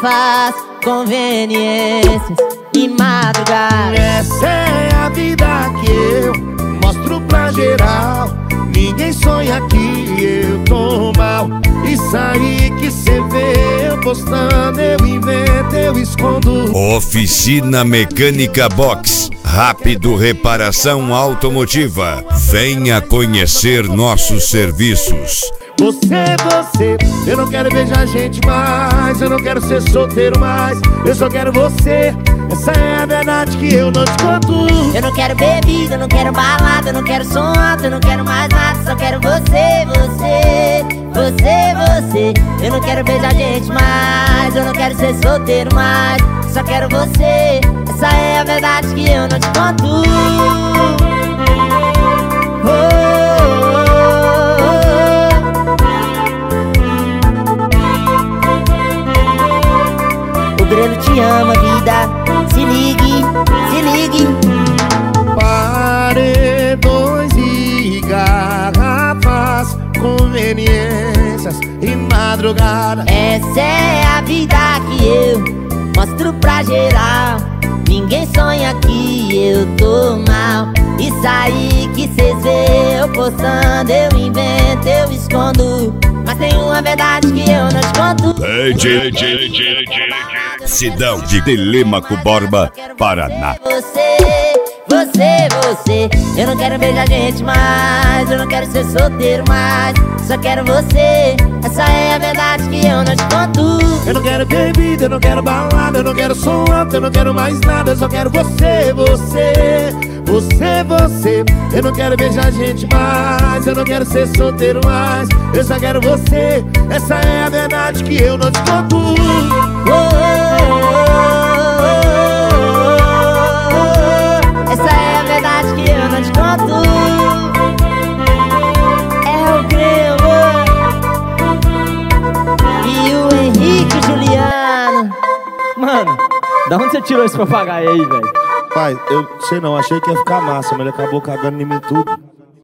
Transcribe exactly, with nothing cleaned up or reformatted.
garrafas, conveniências e madrugada. Essa é a vida que eu mostro pra geral. Ninguém sonha que eu tô mal. Isso aí que cê vê eu postando, eu invento, eu escondo. Oficina Mecânica Box. Rápido Reparação Automotiva. Venha conhecer nossos serviços. Você, você, eu não quero beijar gente mais, eu não quero ser solteiro mais, eu só quero você. Essa é a verdade que eu não te conto. Eu não quero bebida, eu não quero balada, eu não quero som alto, eu não quero mais nada, só quero você, você, você, você. Eu não quero beijar gente mais, eu não quero ser solteiro mais, só quero você. Essa é a verdade que eu não te conto. Oh, O Grelo te ama, vida. Se ligue, se ligue. Paredões e garrafas, conveniências e madrugada. Essa é a vida que eu mostro pra geral. Ninguém sonha que eu tô mal. Isso aí que cês vê eu postando, eu invento, eu escondo. Mas tem uma verdade que eu não te conto. Cidão de Telêmaco Borba, Paraná. Você, você, você. Eu não quero beijar gente mais, eu não quero ser solteiro mais, só quero você. Essa é a verdade que eu não te conto. Eu não quero bebida, eu não quero balada, eu não quero som alto, eu não quero mais nada, eu só quero você, você, você, você. Eu não quero beijar gente mais, eu não quero ser solteiro mais, eu só quero você. Essa é a verdade que eu não te conto. Oh, oh, oh, oh, oh, oh. Essa é a verdade que eu não te conto. É o Grelo e o Henrique Juliano. Mano, da onde você tirou esse papagaio aí, velho? Pai, eu sei não, achei que ia ficar massa, mas ele acabou cagando em mim tudo.